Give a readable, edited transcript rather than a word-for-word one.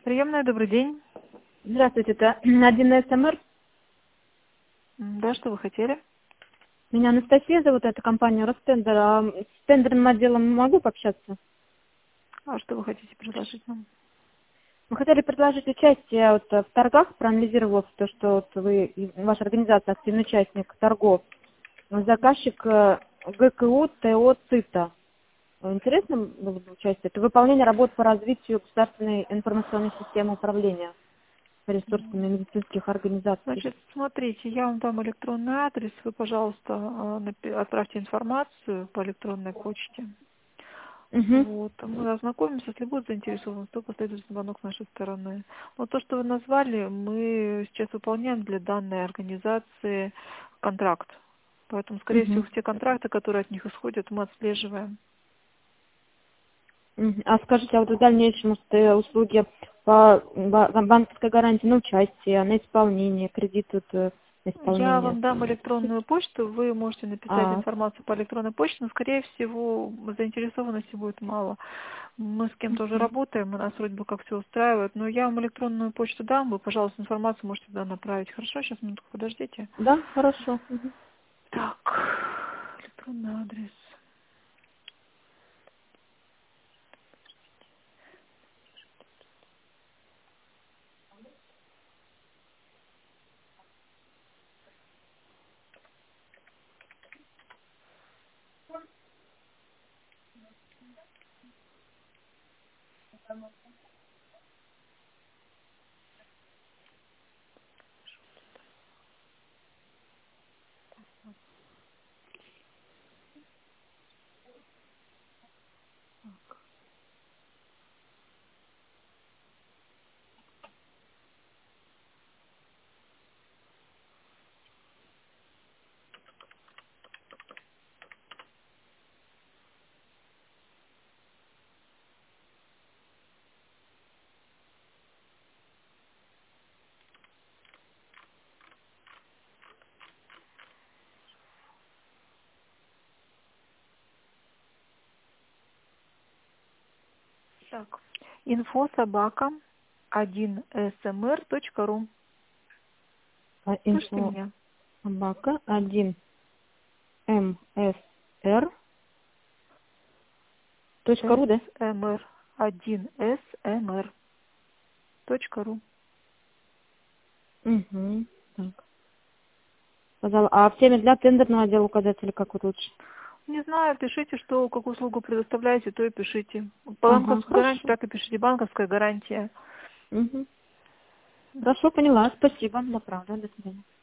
Приемная, добрый день. Здравствуйте, это 1СМР. Да, что вы хотели? Меня Анастасия зовут, это компания Ростендер. А с тендерным отделом могу пообщаться? А что вы хотите предложить нам? Мы хотели предложить участие в торгах, проанализировав то, что ваша организация активный участник торгов. Заказчик ГКУ ТО ЦИТа. Интересно было бы участие? Это выполнение работ по развитию государственной информационной системы управления ресурсами медицинских организаций. Значит, смотрите, я вам дам электронный адрес. Вы, пожалуйста, отправьте информацию по электронной почте. Угу. Вот. Мы ознакомимся, если будет заинтересован, то последует звонок с нашей стороны. Но то, что вы назвали, мы сейчас выполняем для данной организации контракт. Поэтому, скорее всего, Угу. все контракты, которые от них исходят, мы отслеживаем. А скажите, а вот в дальнейшем услуги по банковской гарантии на участие, на исполнение, кредит на Я исполнение? вам дам электронную почту, вы можете написать А, информацию по электронной почте, но, скорее всего, заинтересованности будет мало. Мы с кем-то уже мгм. работаем, у нас вроде бы как все устраивает, но я вам электронную почту дам, вы, пожалуйста, информацию можете туда направить. Хорошо, сейчас минутку подождите. Да, хорошо. Мгм. Так, электронный адрес. Так, инфо собака 1smr.ru. Слышите Инфо меня? собака 1msr.ru, да? smr 1smr.ru. Угу. Так. Сказала. А в теме для тендерного отдела указать или как вот лучше? Не знаю, пишите, что какую услугу предоставляете, то и пишите. По Ага, банковской гарантии хорошо. так и пишите. Банковская гарантия. Угу. Хорошо, поняла. Спасибо. Да, правда. До свидания.